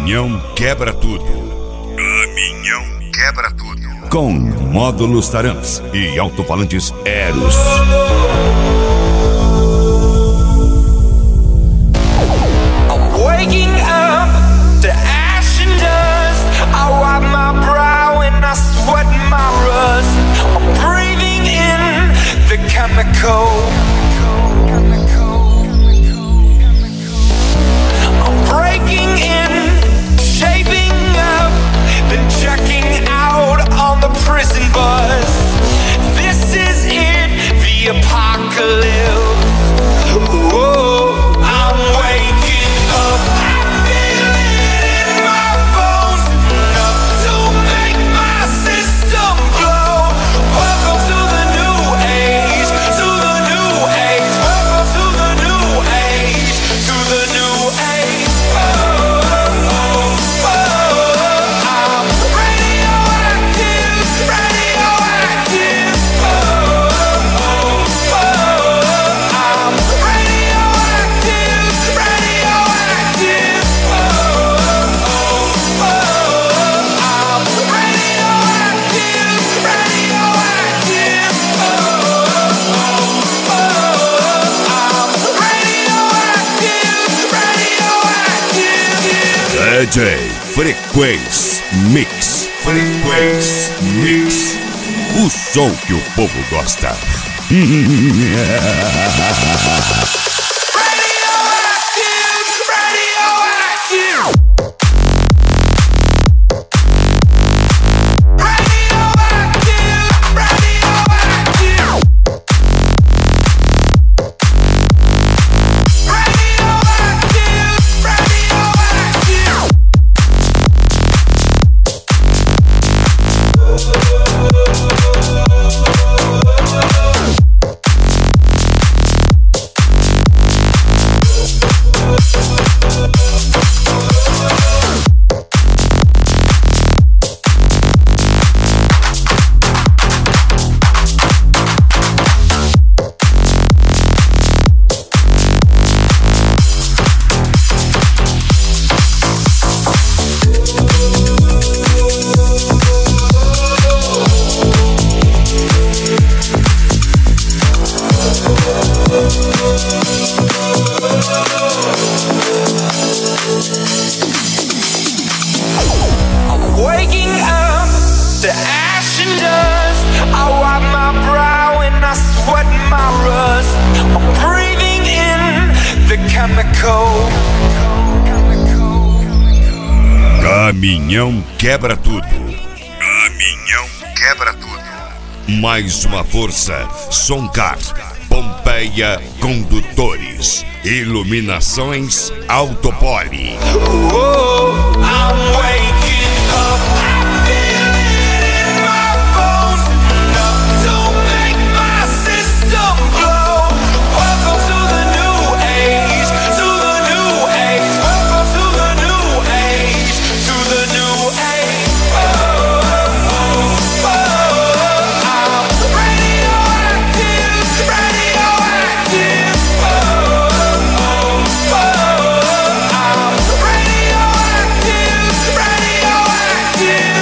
Caminhão quebra tudo. Caminhão quebra tudo. Com módulos Taramps e alto-falantes Eros. I'm waking up to ash and dust. I wipe my brow and I sweat my rust. I'm breathing in the chemical. I'm breaking in, shaping up, then checking out on the prison bus. This is it, the apocalypse. Whoa, I'm waking up. I feel it in my bones, enough to make my system blow. Welcome to the new age, to the new age. Welcome to the new age, to the new age. I'm radioactive, radioactive. I'm radioactive, radioactive. I'm radioactive, radioactive. I'm radioactive, radioactive. DJ Frequência Mix. Frequência Mix. O som que o povo gosta. Radioactive, radioactive. Radioactive, radioactive. Radioactive, radioactive. Waking up to ash and dust. I wipe my brow and I sweat my rust. I'm breathing in the chemical. Caminhão quebra tudo. Caminhão quebra tudo. Mais uma força. Soncar. Pompeia Condutores. Iluminações Autopoli. Whoa, I'm waking up. I feel it in my bones, enough to make my system blow. Welcome to the new age, to the new age. Welcome to the new age, to the new age. I'm radioactive, radioactive. I'm radioactive, radioactive.